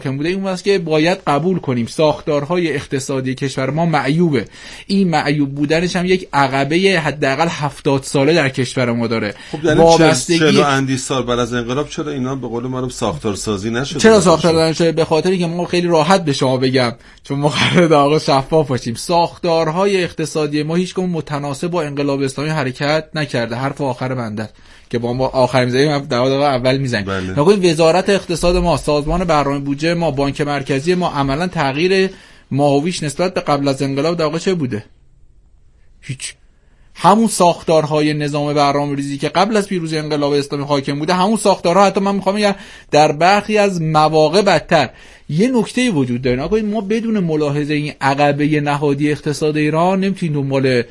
بوده این است که باید قبول کنیم ساختارهای اقتصادی کشور ما معیوبه. این معیوب بودنش هم یک عقبه حداقل 70 ساله در کشور ما داره. خب در 40 اندی سال بعد از انقلاب چرا اینا به قول معروف ساختارسازی نشده؟ چرا ساختار نشده؟ به خاطری که ما خیلی راحت به شما بگم، چون ما قراره آقا شفاف باشیم، ساختارهای اقتصادی ما هیچ کدوم متناسب با انقلاب اسلامی حرکت نکرده. حرف آخر بنده که با ما آخر می‌ذاریم 10 دقیقه اول میزنیم. نگاه وزارت اقتصاد ما، سازمان برنامه بودجه ما، بانک مرکزی ما عملاً تغییر ماهویش نسبت به قبل از انقلاب در واقع چه بوده؟ هیچ. همون ساختارهای نظام برنامه‌ریزی که قبل از پیروزی انقلاب اسلامی حاکم بوده، همون ساختارها، حتی من می‌خوام بگم در برخی از مواقع بدتر. یه نکته وجود داره، نگاه ما بدون ملاحظه این عقبه نهادی اقتصاد ایران نمی‌تونیم دنبال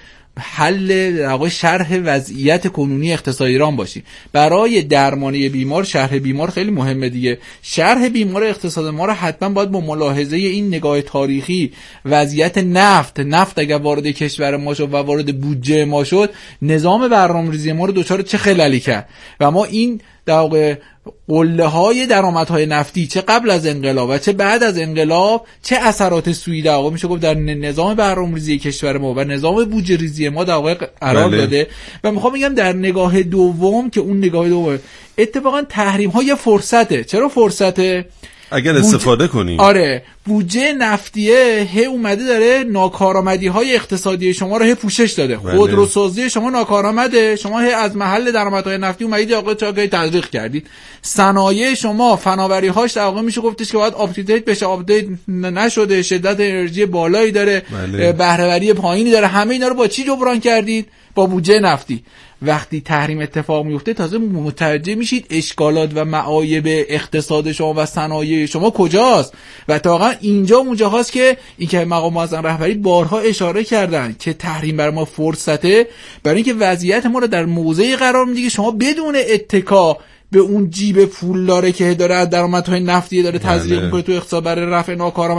حل در واقع شرح وضعیت کنونی اقتصاد ایران باشیم. برای درمان بیمار شرح بیمار خیلی مهمه دیگه. شرح بیمار اقتصاد ما رو حتما باید با ملاحظه این نگاه تاریخی، وضعیت نفت اگر وارد کشور ما شد و وارد بودجه ما شد، نظام برنامه‌ریزی ما رو دچار چه خللی کرد و ما این در واقع قله‌های درآمدهای نفتی چه قبل از انقلاب و چه بعد از انقلاب چه اثرات سوئی در واقع میشه گفت در نظام برنامه‌ریزی کشور ما و نظام بودجه ریزی ما در واقع قرار داده. و میخوام بگم در نگاه دوم که اون نگاه دوم اتفاقا تحریم‌ها یه فرصته. چرا فرصته؟ اگر استفاده کنیم. آره، بودجه نفتیه اومده داره ناکارآمدی‌های اقتصادی شما رو پوشش داده. خودروسازی شما ناکارآمده، شما از محل درآمدهای نفتی اومدید آقا چاقی تزریق کردید. صنایع شما فناوری‌هاش در واقع میشه گفتش که باید آپدیت بشه، آپدیت نشده، شدت انرژی بالایی داره، بهره‌وری پایینی داره. همه اینا رو با چی جبران کردید؟ با بودجه نفتی. وقتی تحریم اتفاق میفته تازه متوجه میشید اشکالات و معایب اقتصاد شما و صنایع شما کجاست. و تا اینجا اونجاست که این که مقام معظم رهبری بارها اشاره کردن که تحریم بر ما فرصته، برای اینکه وضعیت ما رو در موضعی قرار میده که شما بدون اتکا به اون جیب پولداره که داره از درآمدهای نفتی داره تزریق میکنه تو اقتصاد برای رفع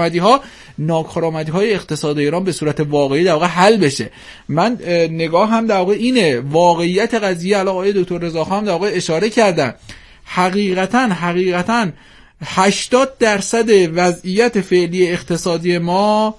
ناکارآمدی‌های اقتصاد ایران به صورت واقعی در واقع حل بشه. من نگاه هم در واقع اینه، واقعیت قضیه علاوه آقای دکتر رضاخان هم در واقع اشاره کردن. حقیقتاً 80% وضعیت فعلی اقتصادی ما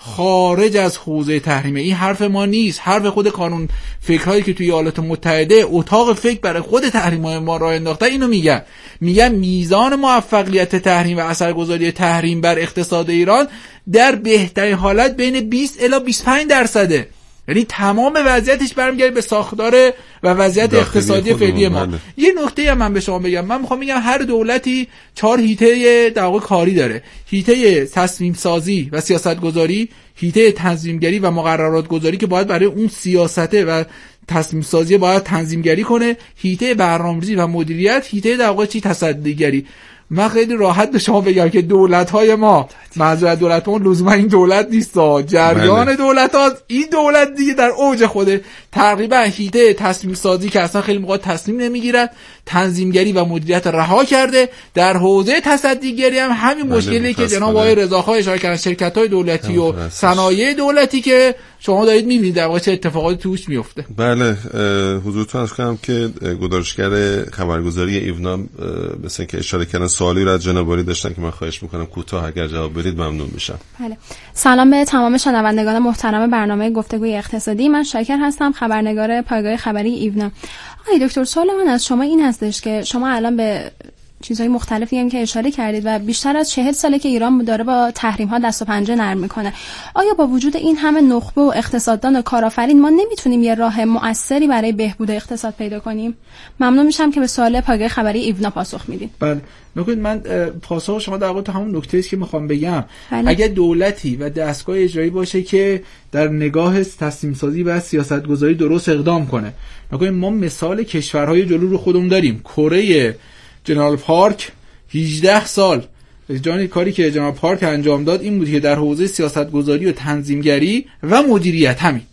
خارج از حوزه تحریمه. این حرف ما نیست، حرف خود قانون فکرهایی که توی ایالات متحده اتاق فکر برای خود تحریم‌های ما راه انداخته اینو میگن میزان موفقیت تحریم و اثرگذاری تحریم بر اقتصاد ایران در بهترین حالت بین 20 الی 25%. یعنی تمام وضعیتش برمیگرده به ساختار و وضعیت اقتصادی فعلی ما. یه نکته هم من به شما بگم، من میخوام بگم هر دولتی 4 حیطه در واقع کاری داره: حیطه تصمیم سازی و سیاست گذاری، حیطه تنظیمگری و مقررات گذاری که باید برای اون سیاسته و تصمیم سازی باید تنظیمگری کنه، حیطه برنامه‌ریزی و مدیریت، حیطه در واقع تصدیگری. من خیلی راحت به شما بگم که دولت‌های ما، منظور دولت ما لزوما این دولت نیست، جریان دولت‌ها، این دولت دیگه در اوج خوده تقریبا حیطه تصمیم سازی که اصلا خیلی موقع تصمیم نمیگیرد، تنظیمگری و مدیریت رها کرده. در حوزه تصدیگری هم همین مشکلی که جناب آقای رضاخان اشاره کردن، شرکت‌های دولتی و صنایع دولتی که شما دارید می‌بینید در واقع چه اتفاقاتی توش میفته. بله، حضورتون عرض کنم که گزارشگر خبرگزاری ایونا مثلا که اشاره کردن سوالی رو از جناب عالی داشتن که من خواهش می‌کنم کوتاه اگر جواب بدید ممنون میشم. بله. سلام به تمام شنوندگان محترم برنامه گفتگوی اقتصادی. من شاکر هستم، خبرنگار پایگاه خبری ایونا. آقای دکتر، سوال من از شما این هستش که شما الان به چیزهای مختلفی هم که اشاره کردید و بیشتر از 40 ساله که ایران داره با تحریم‌ها دست و پنجه نرم میکنه. آیا با وجود این همه نخبه و اقتصاددان و کارآفرین ما نمیتونیم یه راه مؤثری برای بهبود اقتصاد پیدا کنیم؟ ممنون میشم که به سوال پایگاه خبری ایونا پاسخ میدید. بله، نکنید من پاسخ شما در واقع همون نکته است که میخوام بگم. اگه دولتی و دستگاه اجرایی باشه که در نگاه تصمیم سازی و سیاست گذاری درست اقدام کنه، نکنید ما مثال کشورهای جلو رو خودمون داریم. کره جنرال پارک 18 سال کاری که جنرال پارک انجام داد این بود که در حوزه سیاست گذاری و تنظیمگری و مدیریت همین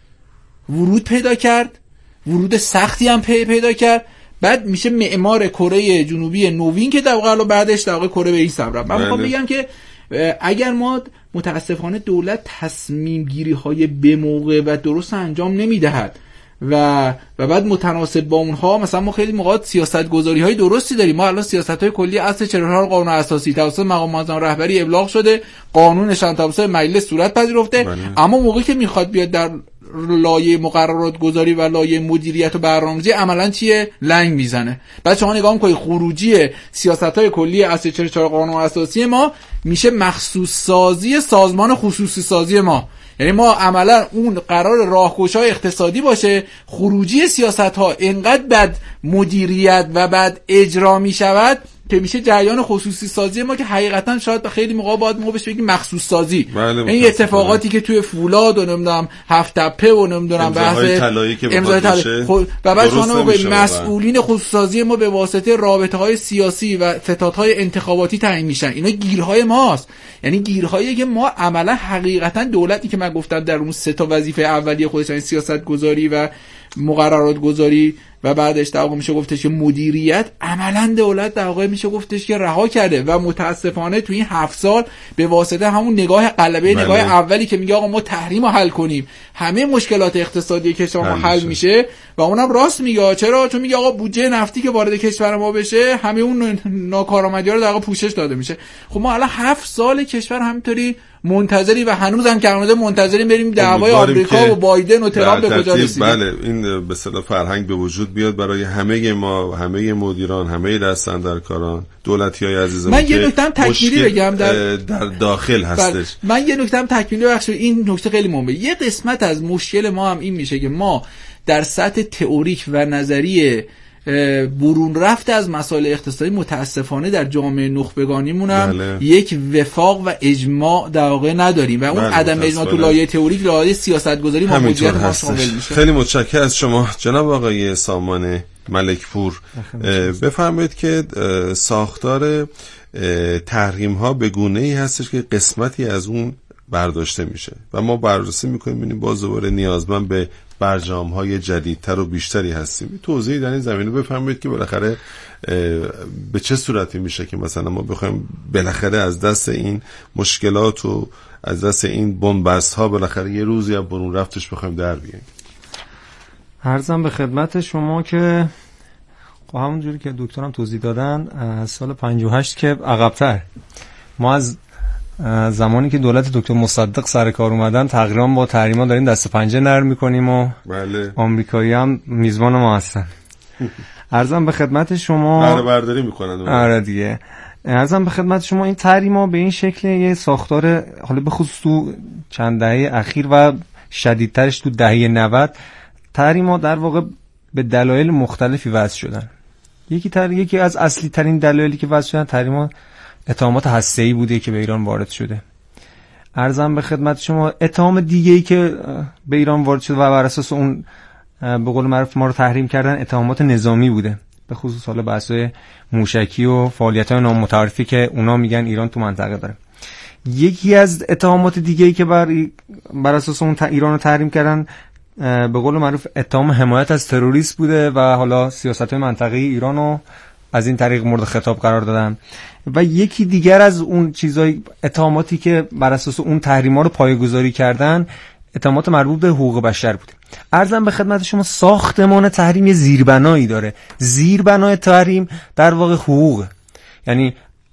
ورود پیدا کرد، ورود سختی هم پیدا کرد. بعد میشه معمار کره جنوبی نوین که در واقع بعدش در واقع کره به این سمت رفت. من میخوام بگم که اگر ما متاسفانه دولت تصمیم گیری های به موقع و درست انجام نمیدهد و بعد متناسب با اونها مثلا ما خیلی موقع سیاست‌گذاری‌های درستی داریم. ما الان سیاست‌های کلی اصل 44 قانون اساسی توسط مقام معظم رهبری ابلاغ شده، قانونش هم توسط مجلس صورت پذیرفته، اما موقعی که میخواد بیاد در لایه مقررات گذاری و لایه مدیریت و برنامه‌ریزی عملاً چیه؟ لنگ میزنه. بعد شما نگاه می‌کنید خروجی سیاست‌های کلی اصل 44 قانون اساسی ما میشه مخصوص سازی سازمان خصوصی سازی ما. یعنی ما عملا اون قرار راهگشای اقتصادی باشه، خروجی سیاست‌ها اینقدر بد مدیریت و بد اجرا میشود که میشه جریان خصوصی سازی ما، که حقیقتا شاید به خیلی موقع باید ما بهش بگیم مخصوص سازی. این اتفاقاتی که توی فولاد و نمیدونم هفت تپه و نمیدونم بحث امضای طلایی و بعد شما مسئولین خصوصی سازی ما به واسطه رابطه‌های سیاسی و ستادهای انتخاباتی تعیین میشن. اینا گیرهای ماست، یعنی گیرهایی که ما عملا حقیقتا دولتی که من گفتم در اون سه تا وظیفه اولیه خودش، یعنی سیاست گذاری و مقررات گذاری و بعدش در واقع میشه گفتش که مدیریت، عملا دولت در واقع میشه گفتش که رها کرده و متاسفانه تو این 7 سال به واسطه همون نگاه قلبه نگاه اولی که میگه آقا ما تحریم رو حل کنیم همه مشکلات اقتصادی کشور ما حل میشه، و اونم راست میگه. چرا؟ چون میگه آقا بودجه نفتی که وارد کشور ما بشه همه اون ناکارآمدی‌ها رو در واقع پوشش داده میشه. خب ما الان 7 سال کشور همینطوری منتظری و هنوزم که منتظریم بریم دعوای آمریکا و بایدن و ترامپ به کجا رسیده. بله، این به اصطلاح فرهنگ به وجود بیاد برای همه ما، همه مدیران، همه دستاندرکاران، دولتی‌های عزیزم. من یه نکته تکمیلی بگم در داخل هستش. من یه نکته تکمیلی بخش، این نکته خیلی مهمه. یه قسمت از مشکل ما هم این میشه که ما در سطح تئوریک و نظری برون رفته از مسائل اقتصادی متاسفانه در جامعه نخبگانیمون هم یک وفاق و اجماع در واقع نداریم و اون عدم اجماع تو لایه تئوریک لایه سیاست‌گذاری ما مدیریت ما شامل میشه. خیلی متشکرم از شما جناب آقای سامان ملکپور. بفرمایید که ساختار تحریم ها به گونه‌ای هستش که قسمتی از اون برداشته میشه و ما بررسی میکنیم ببینیم باز دوباره نیازمند به برجام‌های جدیدتر و بیشتری هستیم. توضیحی در این زمینه بفرمایید که بالاخره به چه صورتی میشه که مثلا ما بخوایم بالاخره از دست این مشکلات و از دست این بن‌بست‌ها بالاخره یه روزی از برون رفتش بخوایم در بیاییم. عرضم به خدمت شما که همونجوری که دکترم توضیح دادن از سال 58 که عقب‌تر ما از زمانی که دولت دکتر مصدق سر کار اومدن تقریبا با تحریما داریم دست پنجه نرم میکنیم و بله. آمریکایی هم میزبان ما هستن. عرضم به خدمت شما برداری میکنن. آره دیگه. عرضم به خدمت شما این تحریما به این شکل یه ساختار، حالا به خصوص تو چند دهه اخیر و شدیدترش تو دهه 90 تحریما در واقع به دلایل مختلفی وضع شدن. یکی از اصلی ترین دلایلی که وضع شدن تحریما اتهامات هسته‌ای بوده که به ایران وارد شده. عرضم به خدمت شما اتهام دیگه‌ای که به ایران وارد شده و بر اساس اون به قول معروف ما رو تحریم کردن اتهامات نظامی بوده، به خصوص حالا بحث‌های موشکی و فعالیت‌های نامتعارفی که اونا میگن ایران تو منطقه داره. یکی از اتهامات دیگه‌ای که بر اساس اون ایران رو تحریم کردن به قول معروف اتهام حمایت از تروریسم بوده و حالا سیاست‌های منطقه‌ای ایران رو از این طریق مورد خطاب قرار دادن. و یکی دیگر از اون چیزای اتهاماتی که بر اساس اون تحریم‌ها رو پایه‌گذاری کردن اتهامات مربوط به حقوق بشر بوده. عرضم به خدمت شما ساختمان تحریم زیربنایی داره. زیربنای تحریم در واقع حقوق، یعنی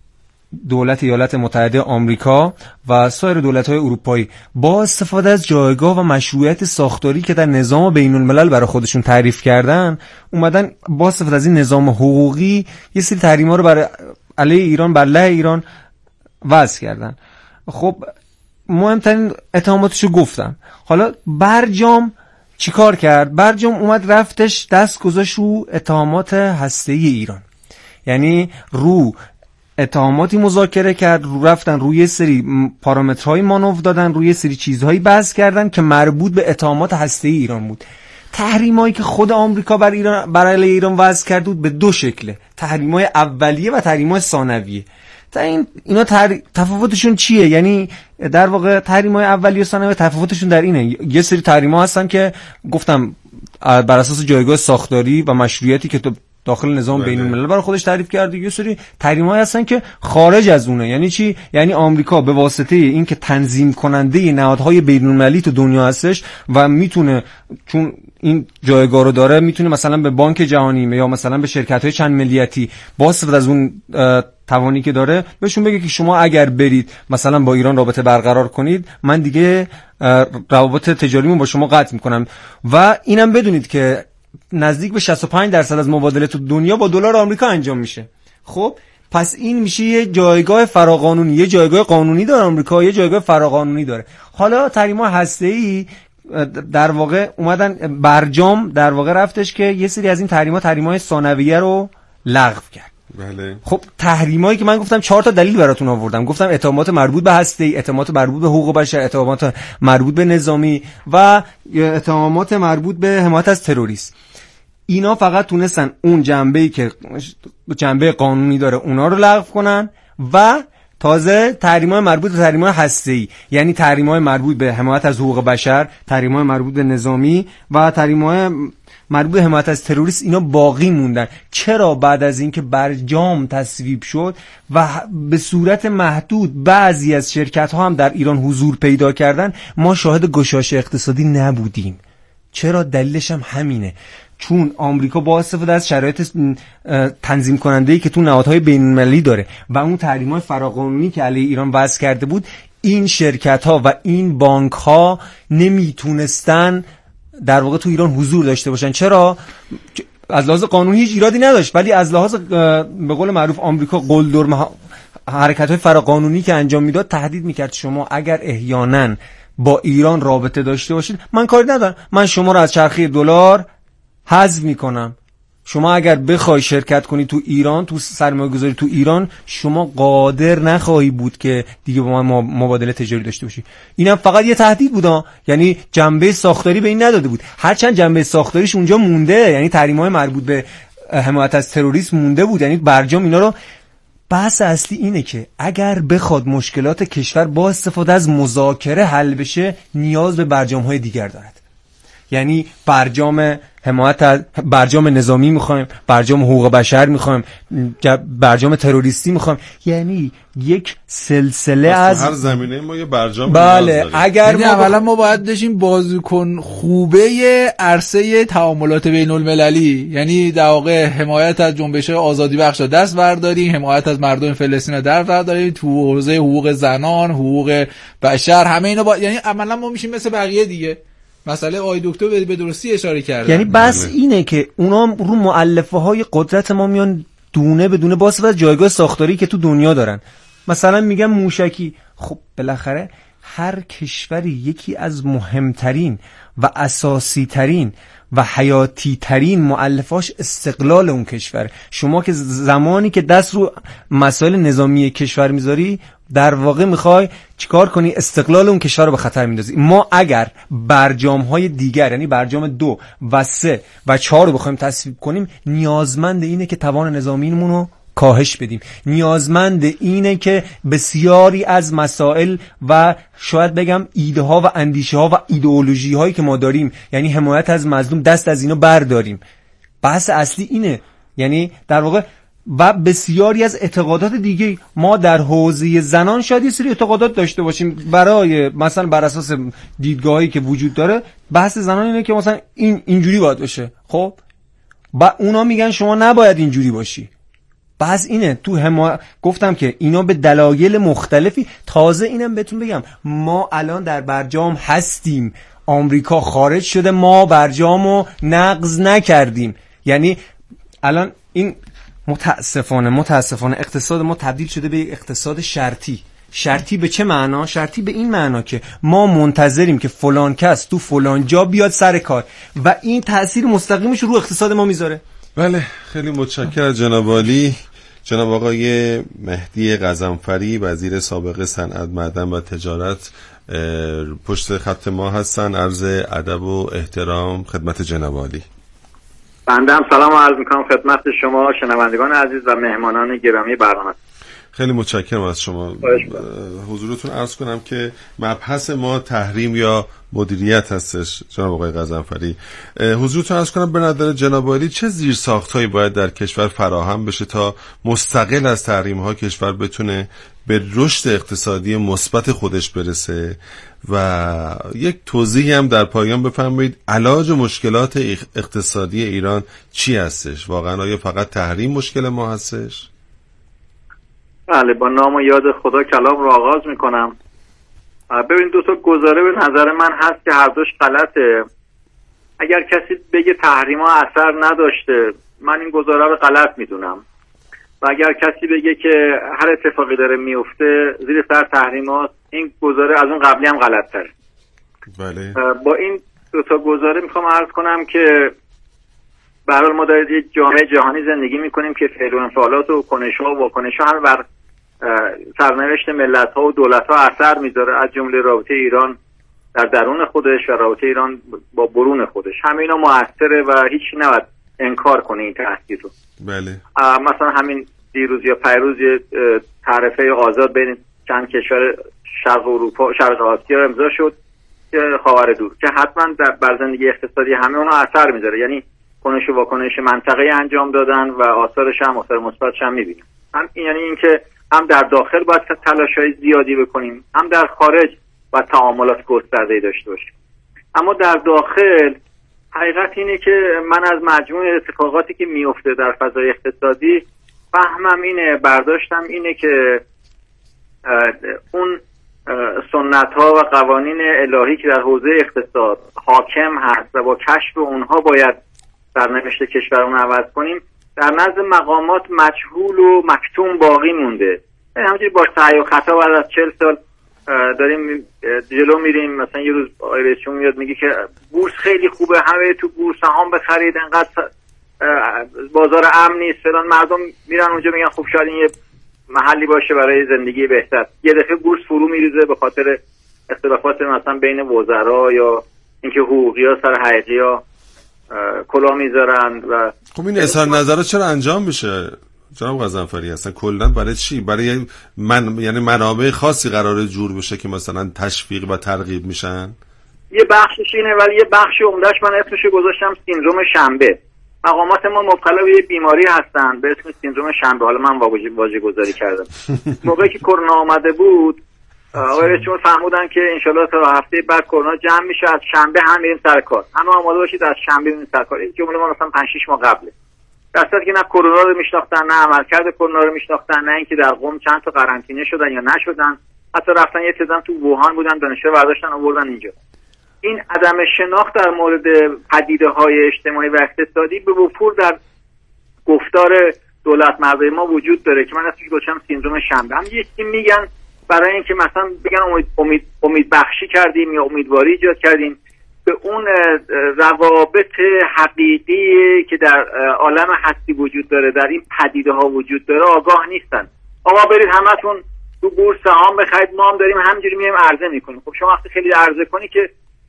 دولت ایالات متحده آمریکا و سایر دولت‌های اروپایی با استفاده از جایگاه و مشروعیت ساختاری که در نظام بین‌الملل برای خودشون تعریف کردن اومدن با استفاده از این نظام حقوقی یه سری تحریم‌ها رو برای علیه ایران بر علیه ایران وضع کردن. خب مهمترین اتهاماتشو گفتم. حالا برجام چیکار کرد؟ برجام اومد رفتش دست گذاشت رو اتهامات هسته‌ای ایران، یعنی رو اتهاماتی مذاکره کرد، رفتن روی سری پارامترهای مانور دادن، روی سری چیزهایی بحث کردن که مربوط به اتهامات هسته‌ای ایران بود. تحریمایی که خود آمریکا بر علیه ایران وضع کرد بود به دو شکله، تحریمای اولیه و تحریمای ثانویه. اینا تفاوتشون چیه؟ یعنی در واقع تحریمای اولیه و ثانویه تفاوتشون در اینه، یه سری تحریم‌ها هستن که گفتم بر اساس جایگاه ساختاری و مشروعیتی که داخل نظام بین الملل برای خودش تعریف کرده، یه سری تحریم‌ها هستن که خارج از اونه. یعنی چی؟ یعنی آمریکا به واسطه این که تنظیم کننده نهادهای بین المللی تو دنیا هستش و میتونه، چون این جایگاه رو داره، میتونه مثلا به بانک جهانی یا مثلا به شرکت‌های چند ملیتی با استفاده از اون توانی که داره بهشون بگه که شما اگر برید مثلا با ایران رابطه برقرار کنید، من دیگه روابط تجاریمو با شما قطع میکنم. و اینم بدونید که نزدیک به 65% از مبادله تو دنیا با دلار آمریکا انجام میشه. خب پس این میشه یه جایگاه فراقانونی، یه جایگاه قانونی داره آمریکا، یه جایگاه فراقانونی داره. حالا تحریم‌های هسته‌ای در واقع اومدن برجام در واقع رفتش که یه سری از این تحریم‌های ثانویه رو لغو کرد. بله. خب تحریمایی که من گفتم 4 تا دلیل براتون آوردم. گفتم اتهامات مربوط به هسته‌ای، اتهامات مربوط به حقوق بشر، اتهامات مربوط به نظامی و اتهامات مربوط به حمایت از تروریسم. اینا فقط تونستن اون جنبه‌ای که جنبه قانونی داره اونا رو لغو کنن و تازه تحریم‌های مربوط به تحریم‌های هسته‌ای، یعنی تحریم‌های مربوط به حمایت از حقوق بشر، تحریم‌های مربوط به نظامی و تحریم‌های مربوط به حمایت از تروریسم، اینا باقی موندن. چرا بعد از اینکه برجام تصویب شد و به صورت محدود بعضی از شرکت‌ها هم در ایران حضور پیدا کردن، ما شاهد گشایش اقتصادی نبودیم؟ چرا؟ دلیلش هم همینه، چون آمریکا با استفاده از شرایط تنظیم کننده‌ای که تو نهادهای بین‌المللی داره و اون تحریم‌های فراقانونی که علیه ایران وضع کرده بود، این شرکت‌ها و این بانک‌ها نمیتونستن در واقع تو ایران حضور داشته باشن. چرا؟ از لحاظ قانونی هیچ ایرادی نداشت، ولی از لحاظ به قول معروف آمریکا قلدر حرکت‌های فراقانونی که انجام میداد تهدید میکرد شما اگر احیانا با ایران رابطه داشته باشید من کاری ندارم، من شما رو از چرخه دلار حذف میکنم. شما اگر بخوای شرکت کنی تو ایران، تو سرمایه گذاری تو ایران، شما قادر نخواهی بود که دیگه با من مبادله تجاری داشته باشی. اینم فقط یه تهدید بود، یعنی جنبه ساختاری به این نداده بود، هرچند جنبه ساختاریش اونجا مونده، یعنی تحریم‌های مربوط به حمایت از تروریسم مونده بود، یعنی برجام اینا رو. بحث اصلی اینه که اگر بخواد مشکلات کشور با استفاده از مذاکره حل بشه، نیاز به برجام‌های دیگر دارد. یعنی برجام حمایت از برجام نظامی میخوایم، برجام حقوق بشر میخوایم، برجام تروریستی میخوایم، یعنی یک سلسله از هر زمینه ما یه برجام. بله، اگر ما اولا ما باید داشتیم بازیکن خوبه عرصه تعاملات بین المللی، یعنی در واقع حمایت از جنبش‌های آزادی بخش دست برداریم، حمایت از مردم فلسطین دست برداریم، تو حوزه حقوق زنان، حقوق بشر، همه اینا یعنی عملا ما میشیم مثل بقیه دیگه. مسئله آقای دکتر به درستی اشاره کردن. یعنی بس اینه که اونا رو مؤلفه های قدرت ما میان دونه بدونه با استفاده از جایگاه ساختاری که تو دنیا دارن. مثلا میگم موشکی، خب بالاخره هر کشوری یکی از مهمترین و اساسی ترین و حیاتی ترین مؤلفاش استقلال اون کشور. شما که زمانی که دست رو مسائل نظامی کشور میذاری، در واقع میخوای چیکار کنی؟ استقلال اون کشور رو به خطر میندازی. ما اگر برجام‌های دیگر، یعنی برجام 2 و 3 و 4 رو بخوایم تصویب کنیم، نیازمند اینه که توان نظامیمون رو کاهش بدیم، نیازمند اینه که بسیاری از مسائل و شاید بگم ایده ها و اندیشه ها و ایدئولوژی هایی که ما داریم، یعنی حمایت از مظلوم، دست از اینا برداریم. بحث اصلی اینه. یعنی در واقع و بسیاری از اعتقادات دیگه، ما در حوزه زنان شاید یه سری اعتقادات داشته باشیم برای مثلا بر اساس دیدگاهی که وجود داره، بحث زنان اینه که مثلا اینجوری باید بشه، خب و اونا میگن شما نباید اینجوری باشی. بحث اینه گفتم که اینا به دلایل مختلفی. تازه اینم بهتون بگم، ما الان در برجام هستیم، آمریکا خارج شده، ما برجامو نقض نکردیم. یعنی الان این متاسفانه اقتصاد ما تبدیل شده به اقتصاد شرطی. به چه معنا؟ شرطی به این معنا که ما منتظریم که فلان کس تو فلان جا بیاد سر کار و این تأثیر مستقیمش رو اقتصاد ما میذاره. بله، خیلی متشکرم جناب عالی. جناب آقای مهدی غضنفری، وزیر سابق صنعت، معدن و تجارت، پشت خط ما هستن. عرض ادب و احترام خدمت جناب عالی. بنده هم سلام عرض میکنم خدمت شما شنوندگان عزیز و مهمانان گرامی برنامه. خیلی متشکرم از شما. حضورتون عرض کنم که مبحث ما تحریم یا مدیریت هستش جناب آقای غضنفری. حضورتون عرض کنم به نظر جناب عالی چه زیرساخت‌هایی باید در کشور فراهم بشه تا مستقل از تحریم‌ها کشور بتونه به رشد اقتصادی مثبت خودش برسه؟ و یک توضیحی هم در پایان بفرمایید علاج مشکلات اقتصادی ایران چی هستش؟ واقعا آیا فقط تحریم مشکل ما هستش؟ بله، با نام و یاد خدا کلام رو آغاز میکنم. ببین دو تا گزاره به نظر من هست که هر دوش غلطه. اگر کسی بگه تحریما اثر نداشته، من این گزاره رو غلط میدونم، و اگر کسی بگه که هر اتفاقی داره میفته زیر سر تحریمات، این گزاره از اون قبلی هم غلط‌تره. بله. با این دو تا گزاره میخوام عرض کنم که به هر حال ما در یک جامعه جهانی زندگی میکنیم که فعل و انفعالات و کنش‌ها و واکنش‌ها هم بر سرنوشت ملت‌ها و دولت‌ها اثر میذاره، از جمله رابطه ایران در درون خودش و رابطه ایران با برون خودش. همه اینا مؤثره و هیچ نباید انکار کنه این تاثیر رو. بله. مثلا همین دیروز یا پیروز تعرفه آزاد بین چند کشور شرق اروپا، شرق آسیا امضا شد که خاور دور، که حتما بر زندگی اقتصادی همه اونها اثر میذاره. یعنی کنش و واکنش منطقه‌ای انجام دادن و آثارش هم آثار مثبتش هم میبینیم. یعنی اینکه هم در داخل باید تلاش‌های زیادی بکنیم، هم در خارج باید تعاملات گسترده‌ای داشته باشیم. اما در داخل حقیقت اینه که من از مجموع اتفاقاتی که میفته در فضای اقتصادی فهمم اینه، برداشتم اینه که اون سنت‌ها و قوانین الهی که در حوزه اقتصاد حاکم هست و با کشف اونها باید سرنوشت کشورمون عوض کنیم، در نزد مقامات مجهول و مکتوم باقی مونده. همونجوری با سعی و خطا بعد از 40 سال داریم جلو میریم. مثلا یه روز آقای رئیس جمهور میاد میگه که بورس خیلی خوبه، همه تو بورس سهام بخرید، انقدر بازار امن نیست فلان. مردم میرن اونجا میگن خب شاید این یه محلی باشه برای زندگی بهتر. یه دفعه بورس فرو میریزه به خاطر اختلافات مثلا بین وزرا یا اینکه حقوقی‌ها سر حقیقی‌ها کلاه میذارن. و خب این اظهار نظر چرا انجام بشه جناب غضنفری؟ اصلا کلا برای چی؟ برای یعنی منابع خاصی قراره جور بشه که مثلا تشویق و ترغیب میشن؟ یه بخشش اینه، ولی یه بخش عمدهش من اسمش گذاشتم سیندروم شنبه. مقامات ما مبتلا به یه بیماری هستن به اسم سیندروم شنبه. حالا من واژه گذاری کردم. موقعی که کرونا آمده بود آقای رئیس جمهور فرمودن که انشالله تا هفته بعد کرونا جمع میشه، از شنبه هم میریم سر کار. همه آماده باشید از شنبه میریم سر کار. این جمله ما مثلا 5-6 ماه قبله. در صورتی که نه کرونا رو میشناختن، نه عملکرد کرونا رو میشناختن، نه اینکه در قم چند تا قرنطینه شدن یا نشدن. حتی رفتن یه تعداد تو ووهان بودن، دانشجو برداشتن آوردن اینجا. این عدم شناخت در مورد پدیده‌های اجتماعی و اقتصادی به وفور در گفتار دولت مردای ما وجود داره که من اسمش گذاشتم سیندروم شنبه. هم یکی میگن برای اینکه مثلا بگن امید بخشی کردیم یا امیدواری ایجاد کردیم به اون روابط حقیقی که در عالم هستی وجود داره، در این پدیده ها وجود داره، آگاه نیستن. آقا برید همتون تو بورس سهام بخرید، ما هم داریم همینجوری میایم عرضه میکنیم. خب شما وقتی خیلی عرضه کنی که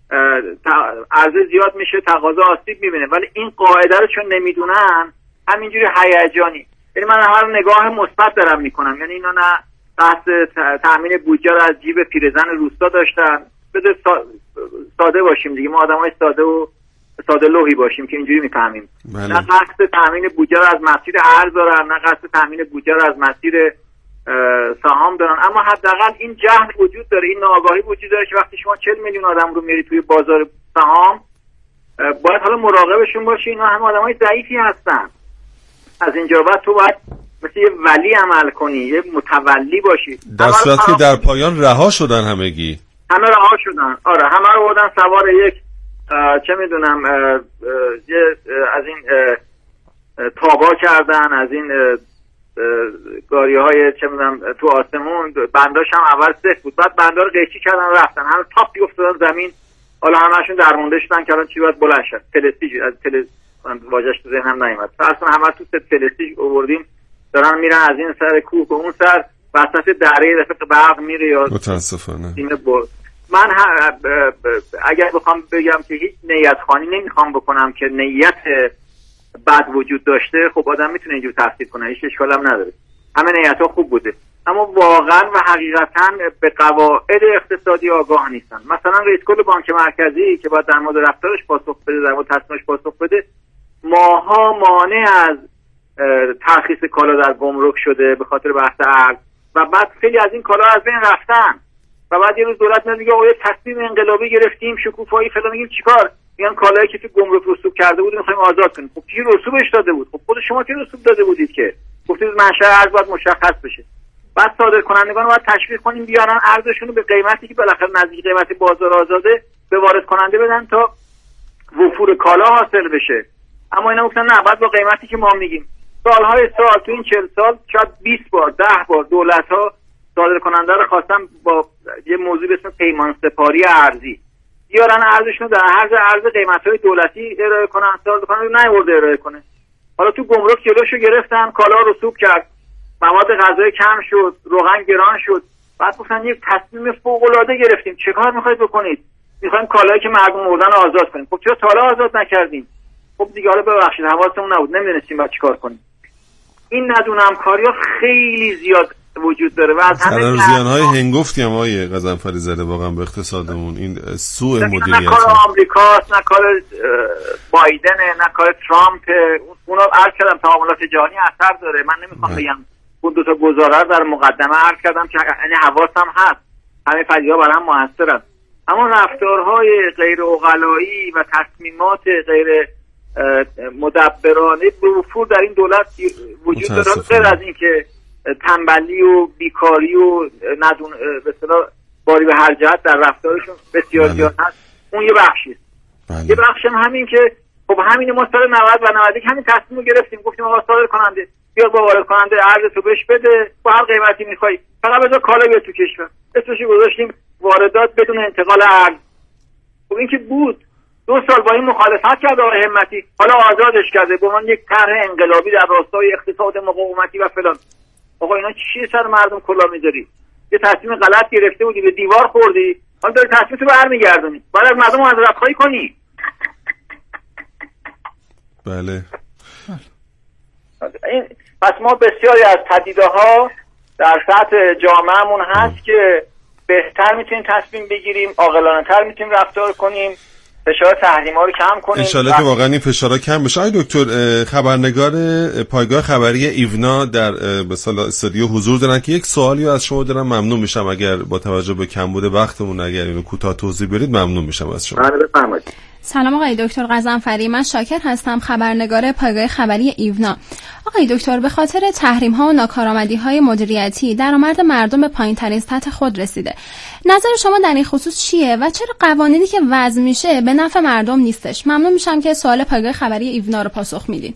عرضه زیاد میشه، تقاضا آسیب میبینه. ولی این قاعده رو چون نمیدونن همینجوری هیجانی، یعنی من همه رو نگاه مثبت دارم میکنم. یعنی اینا نه قصد تامین بودجه رو از جیب پیرزن روستا داشتن. بده ساده باشیم دیگه، ما آدمای ساده لوحی باشیم که اینجوری میفهمیم. نه قصد تامین بودجه رو از مسیر ارز دارن، نه قصد تامین بودجه رو از مسیر سهام دارن. اما حداقل این جهل وجود داره، این ناآگاهی وجود داره که وقتی شما 40 میلیون آدم رو میری توی بازار سهام، باید حالا مراقبشون باشی. اینا هم آدمای ضعیفی هستن. از اینجا بعد تو باید مثل یه ولی عمل کنی، یه متولی باشی. در صورتی که در پایان رها شدن همگی. همه رها شدن. آره، همه رو بردن سوار یک چه میدونم یه از این تابا کردن، از این گاریه های چه میدونم تو آسمون. بنداش هم اول صفر بود، بعد بندا رو قیچی کردن رفتن، همه تاپی افتادن زمین. حالا همه‌شون درمونده شدن که الان چی باید بلند شد. فلسطین از واژه‌اش تو ذهنم نیومد. اصلا همه تو فلسطین آوردیم، دارن میرن از این سر کوه به اون سر، وسط دره دفعه برق میره. یا متاسفانه من اگر بخوام بگم که هیچ نیت خانی نمیخوام بکنم که نیت بد وجود داشته، خب آدم میتونه اینجور تفسیر کنه، هیچ اشکال هم نداره. همه نیت ها خوب بوده. اما واقعا و حقیقتا به قواعد اقتصادی آگاه نیستن. مثلا رئیس کل بانک مرکزی که باید در مورد رفتارش پاسخ بده، در مورد تصمیمش پاسخ بده، ماها مانع از ترخیص کالا در گمرک شده به خاطر بحث ارز و بعد خیلی از این کالا از بین رفتن و بعد یه روز دولت میاد میگه آقا یه تصمیم انقلابی گرفتیم، شکوفایی فلان. میگیم چیکار؟ میگن کالایی که تو گمرک رسوب کرده بود میخوایم آزاد کنیم. خب کی رسوبش داده بود؟ خب خود شما که رسوب داده بودید که گفتید منشأ ارز باید مشخص بشه. بعد صادرکنندگان باید تشویق کنیم بیارن ارزشون رو به قیمتی که بالاخره نزدیک قیمت بازار آزاده به وارد کننده بدن تا وفور کالا حاصل بشه. اما اینا گفتن نه، بعد با قیمتی که ما میگیم. سالهای سال تو این 40 سال شاید 20 بار 10 بار دولت‌ها صادرکننده رو خواستن با یه موضوع به اسم پیمان سپاری ارزی بیارن ارزشون در عرض قیمت‌های دولتی ارائه کنن، صادرکننده نیورده ارائه کنه. حالا تو گمرک جلوشو گرفتن، کالا رسوب کرد، مواد غذایی کم شد، روغن گران شد. بعد گفتن یک تصمیم فوق‌العاده گرفتیم، چه کار می‌خواید بکنید؟ می‌خوایم کالایی که مردم مردن آزاد کنیم. خب چرا تا حالا آزاد نکردیم؟ خب دیگه حالا ببخشید حواسمون نبود، نمی‌دونستیم بعد چیکار کنیم. این ندونم کاری‌ها خیلی زیاد وجود داره و از همین زیان‌های هنگفتی هم آقای غضنفری زده واقعا به اقتصادمون. این سوء مدیریت نه کار آمریکاست، نه کار بایدن، نه کار ترامپ. اونا عرض کردم تعاملات جهانی اثر داره. من نمیخوام بگم اون دو تا گزاره در مقدمه عرض کردم که یعنی حواسم هست، همه پدیده‌ها بر هم موثرن. اما رفتارهای غیر عقلایی و تصمیمات غیر مدبرانه به وفور در این دولت وجود داره. غیر از این که تنبلی و بیکاری و به اصطلاح باری به هر جهت در رفتارشون بسیار زیاد هست، اون یه بخشیه. یه بخش هم همین که خب همین ما سال 90 و 91 همین تصمیم رو گرفتیم، گفتیم آقا صادر کننده بیا با وارد کننده ارز تو بهش بده، با هر قیمتی میخوای، فقط بذار کالا بیاد تو کشور. اسمش گذاشتیم واردات بدون انتقال ارز. خب این که بود 2 سال با این مخالفت کرد آقای همتی، حالا آزادش کرده به عنوان یک طرح انقلابی در راستای اقتصاد مقاومتی و فلان. آقا اینا چیه سر مردم کلا میذاری؟ یه تصمیم غلط گرفته بودی، به دیوار خوردی، حالا داری تصمیمتو برمیگردونی، باید از مردم معذرت خواهی کنی. بله. پس ما بسیاری از پدیده‌ها در سطح جامعهمون هست که بهتر میتونیم تصمیم بگیریم، عاقلانه‌تر میتونیم رفتار کنیم، فشار تحریم‌ها رو کم کنیم. انشالله که واقعا این فشارها کم بشه. آقای دکتر، خبرنگار پایگاه خبری ایونا در مثلا استودیو حضور دارن که یک سوالی از شما دارم، ممنون میشم اگر با توجه به کمبود وقتمون اگر اینو کوتاه توضیح بدید ممنون میشم از شما. بفرمایید. سلام آقای دکتر غضنفری، من شاکر هستم، خبرنگار پایگاه خبری ایونا. آقای دکتر، به خاطر تحریم‌ها و ناکارآمدی‌های مدیریتی درآمد مردم به پایین‌ترین سطح خود رسیده. نظر شما در این خصوص چیه و چرا قوانینی که وضع میشه به نفع مردم نیستش؟ ممنون میشم که سوال پایگاه خبری ایونا رو پاسخ میدید.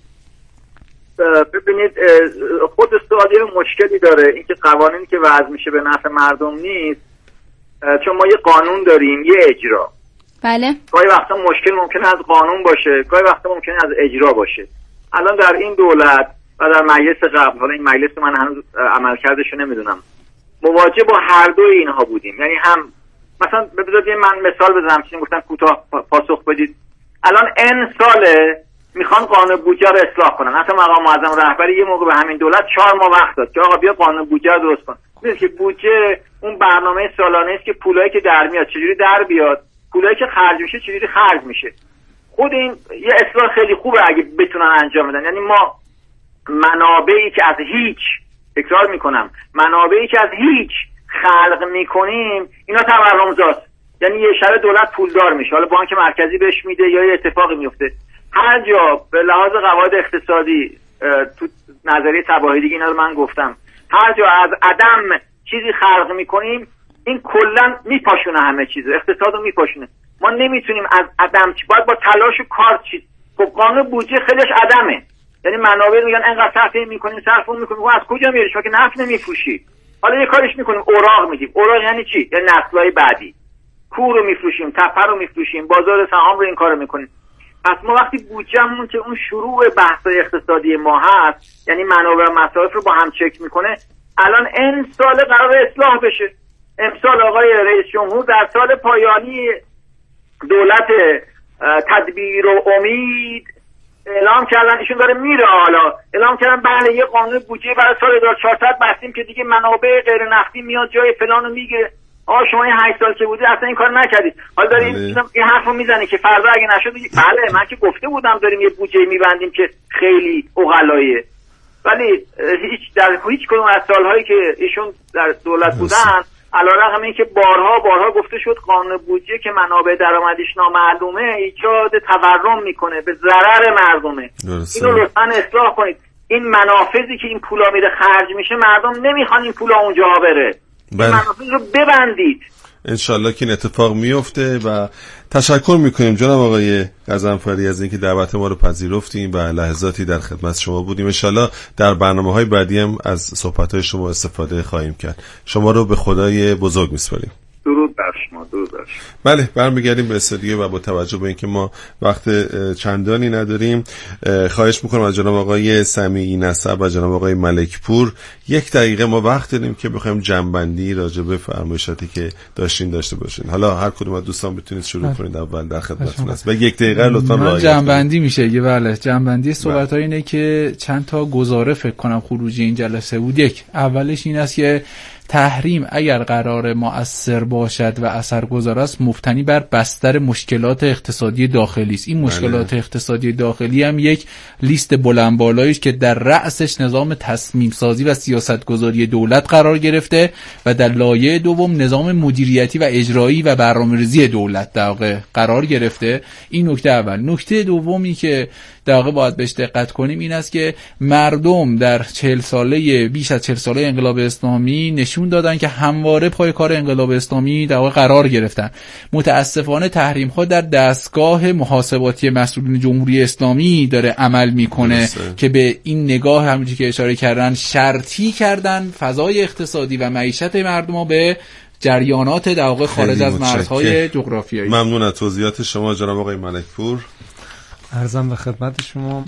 ببینید خود سوال مشکلی داره، اینکه قوانینی که وضع میشه به نفع مردم نیست، چون ما یه قانون داریم، یه اجرا. بله. گاهی وقتا مشکل ممکنه از قانون باشه، گاهی وقتا ممکنه از اجرا باشه. الان در این دولت و در مجلس قبل، حالا این مجلس من هنوز عملکردشو نمیدونم، مواجه با هر دو اینها بودیم. یعنی هم مثلا بذارید من مثال بزنم، چیزی گفتن کوتاه پاسخ بدید. الان ان ساله میخوان قانون بودجه رو اصلاح کنن. حتی مقام معظم رهبری یه موقع به همین دولت 4 ماه وقت داد که آقا بیا قانون بودجه رو درست کن. میگه که بودجه اون برنامه سالانه است که پولایی که در میاد چجوری در بیاد، پولایی که خرج میشه چجوری خرج میشه. خود این یه اصلاح خیلی خوبه اگه بتونن انجام بدن. یعنی ما منابعی که از هیچ، تکرار میکنم، منابعی که از هیچ خلق میکنیم اینا تورمزاست. یعنی یه شب دولت پولدار میشه، حالا بانک مرکزی بهش میده یا یه اتفاقی میفته. هر جا به لحاظ قواعد اقتصادی تو نظریه تباهی دیگه اینا رو من گفتم، هر جا از عدم چیزی خلق میکنیم این کلا میپاشونه، همه چیز اقتصادو میپاشونه. ما نمیتونیم از عدم باید با تلاش و کار چیز. خب قانون بودجه خیلیش عدمه، یعنی منابع میگن انقدر صرف میکنیم صرفون میکنیم، از کجا میاری شما که نفت نمیفروشی؟ حالا یه کارش میکنیم اوراق میدیم. اوراق یعنی چی؟ یعنی نسل‌های بعدی. کور رو میفروشیم، تپه رو میفروشیم، بازار سهام رو این کارو میکنیم. پس ما وقتی بودجهمون که اون شروع بحث‌های اقتصادی ما هست، یعنی منابع و مصارف رو با هم چک میکنه، الان این سال قرار اصلاح بشه. امسال آقای رئیس جمهور در سال پایانی دولت تدبیر و امید اعلام کردن ایشون داره میره، حالا اعلام کردن بله یه قانون بودجه برای سال 1400 بستیم که دیگه منابع غیر نفتی میاد جای فلانو میگیره. شما این 8 سال که بودی اصلا این کار نکردید، حالا داری این حرفو میزنی که فردا اگه نشد بله من که گفته بودم داریم یه بودجه میبندیم که خیلی عقلاییه، ولی در هیچ کدوم از سالهایی که ایشون در دولت بودن علیرغم اینکه بارها گفته شد قانون بودجه که منابع درآمدیش نامعلومه ایجاد تورم میکنه، به ضرر مردمه. اینو لطفاً اصلاح کنید. این منافذی که این پولا میره خرج میشه مردم نمیخوان این پولا اونجا بره. این منافذ رو ببندید. انشالله که این اتفاق میفته و تشکر میکنیم جناب آقای غضنفری از اینکه دعوت ما رو پذیرفتیم و لحظاتی در خدمت شما بودیم. انشالله در برنامه‌های بعدی هم از صحبت‌های شما استفاده خواهیم کرد. شما رو به خدای بزرگ میسپاریم. درود بر شما. درود بر شما. بله برمیگردیم به استودیو و با توجه به اینکه ما وقت چندانی نداریم خواهش میکنم از جناب آقای سمیعی نسب و جناب آقای ملکپور 1 دقیقه ما وقت داریم که بخوایم جنبندی راجع به فرمایشاتی که داشته باشین. حالا هر کدوم از دوستان بتونید شروع کنید. اول در خدمتتون هست. و 1 دقیقه لطفا رعایت کنید. جنبندی میشه که بله جنبندی صحبت‌ها اینه که چند تا گزاره فکر کنم خروجی این جلسه بود. اولش این است که تحریم اگر قرار مؤثر باشد و اثرگذار است مبتنی بر بستر مشکلات اقتصادی داخلی است. این مشکلات اقتصادی داخلی هم یک لیست بلند بالایی است که در رأسش نظام تصمیم سازی و سیاست گذاری دولت قرار گرفته و در لایه دوم نظام مدیریتی و اجرایی و برنامه‌ریزی دولت در واقع قرار گرفته. این نکته اول. نکته دومی که در واقع باید بهش دقت کنیم این است که مردم در 40 ساله بیش از 40 ساله انقلاب اسلامی نشون دادن که همواره پای کار انقلاب اسلامی در واقع قرار گرفتن. متاسفانه تحریم ها در دستگاه محاسباتی مسئولین جمهوری اسلامی داره عمل میکنه که به این نگاه همونجوری که اشاره کردن شرطی کردن فضای اقتصادی و معیشت مردم ها به جریانات در واقع خارج از مرزهای جغرافیایی. ممنون از توضیحات شما جناب آقای ملکپور. عرضم به خدمت شما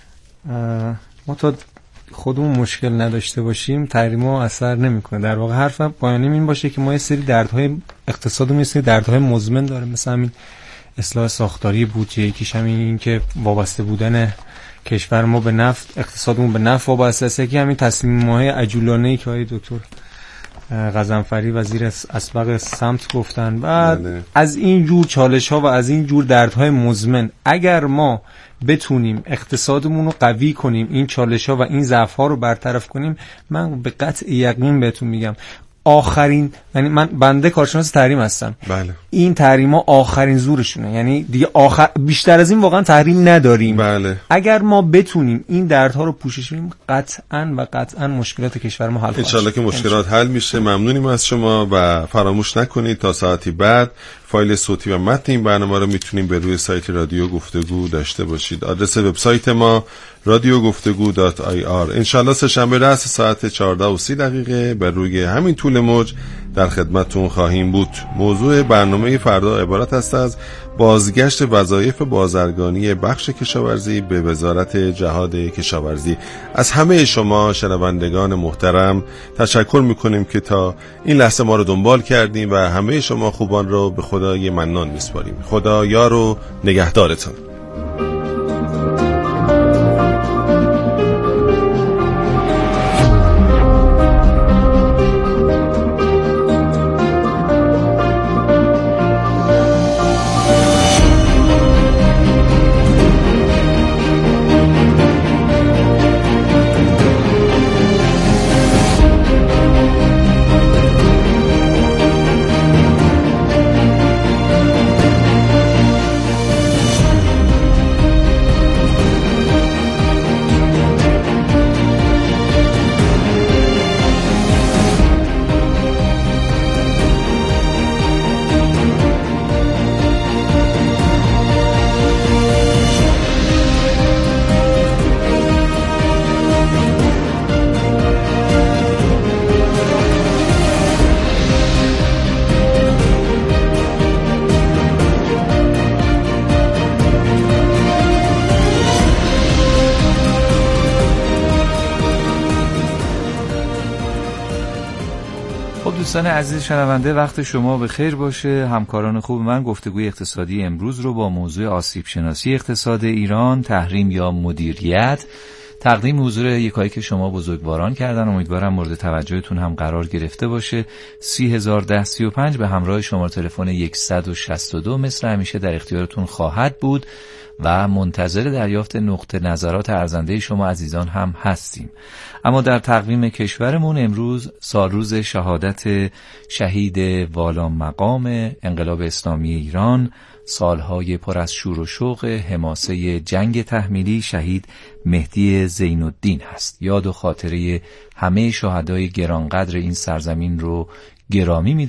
ما تا خودمون مشکل نداشته باشیم تحریم‌ها اثر نمی‌کنه. در واقع حرفم پایانیم این باشه که ما یه سری دردهای اقتصادمون یه سری دردهای مزمن داره، مثل همین اصلاح ساختاری بودجه، یکیش همین این که وابسته بودن کشور ما به نفت، اقتصادمون به نفت وابسته است، که همین تصمیم‌های عجولانه‌ای که آقای دکتر غضنفری وزیر اسبق سمت گفتن. بعد از این جور چالش‌ها و از این جور دردهای مزمن اگر ما بتونیم اقتصادمون رو قوی کنیم، این چالش‌ها و این ضعف‌ها رو برطرف کنیم، من به قطع یقین بهتون میگم آخرین، یعنی من بنده کارشناس تحریم هستم، بله، این تحریم‌ها آخرین زورشونه، یعنی دیگه بیشتر از این واقعا تحریم نداریم. بله. اگر ما بتونیم این دردها رو پوشش بدیم قطعاً مشکلات کشور ما حل خواهد. ان شاءالله که مشکلات حل میشه. ممنونیم از شما و فراموش نکنید تا ساعتی بعد فایل صوتی و متن این برنامه رو میتونیم به روی سایت رادیو گفتگو داشته باشید. آدرس وبسایت ما radioguftego.ir. انشالله سه‌شنبه رأس ساعت 14:30 بر روی همین طول موج در خدمتتون خواهیم بود. موضوع برنامه فردا عبارت است از بازگشت وظایف بازرگانی بخش کشاورزی به وزارت جهاد کشاورزی. از همه شما شنوندگان محترم تشکر میکنیم که تا این لحظه ما رو دنبال کردیم و همه شما خوبان رو به خدای منان میسپاریم. خدا یار و نگهدارتان. دوستان عزیز شنونده، وقت شما به خیر باشه. همکاران خوب من گفتگوی اقتصادی امروز رو با موضوع آسیب شناسی اقتصاد ایران، تحریم یا مدیریت، تقدیم حضور یکایک شما بزرگواران کردن. امیدوارم مورد توجهتون هم قرار گرفته باشه. 301035 به همراه شماره تلفن 162 مثل همیشه در اختیارتون خواهد بود و منتظر دریافت نقطه نظرات ارزنده شما عزیزان هم هستیم. اما در تقویم کشورمون امروز سالروز شهادت شهید والا مقام انقلاب اسلامی ایران، سالهای پر از شور و شوق حماسه جنگ تحمیلی شهید مهدی زین‌الدین هست. یاد و خاطره همه شهدای گرانقدر این سرزمین رو گرامی می